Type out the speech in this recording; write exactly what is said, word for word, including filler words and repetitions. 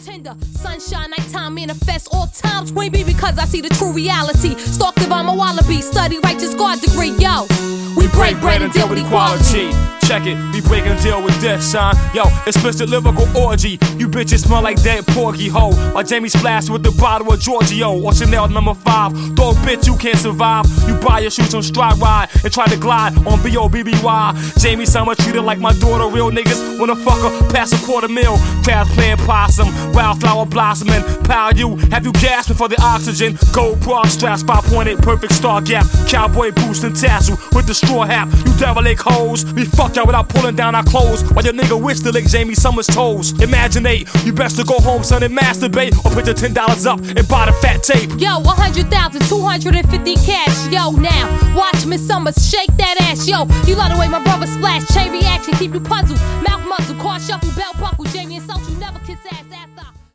Tinder, sunshine, nighttime, manifest all times. Queen bee because I see the true reality. Stalked if I'm a wallaby, study righteous guard degree, yo. We break bread and deal with equality. Check it, we break and deal with this, son. Yo, explicit lyrical orgy. You bitches smell like dead porky hoe. While Jamie splashed with the bottle of Giorgio or Chanel number five. Dog bitch, you can't survive. You buy your shoes on Stride Ride and try to glide on B O B B Y. Jamie Summer treated like my daughter. Real niggas wanna fuck her past a quarter mil. Crabs playing possum, wildflower blossoming. Power you, have you gasping for the oxygen? Gold bra straps, five point eight, perfect star gap. Cowboy boots and tassel with the straw hat. You devil lick hoes. We fuck y'all without pulling down our clothes. While your nigga wish to lick Jamie Summer's toes. Imaginate, you best to go home, son, and masturbate. Or put your ten dollars up and buy the fat tape. Yo, one hundred thousand, two hundred fifty cash. Yo, now, watch Miss Summers shake that ass. Yo, you love the way my brother splash. Chain reaction, keep you puzzled. Mouth muzzle, car shuffle, belt buckle. Jamie and Social.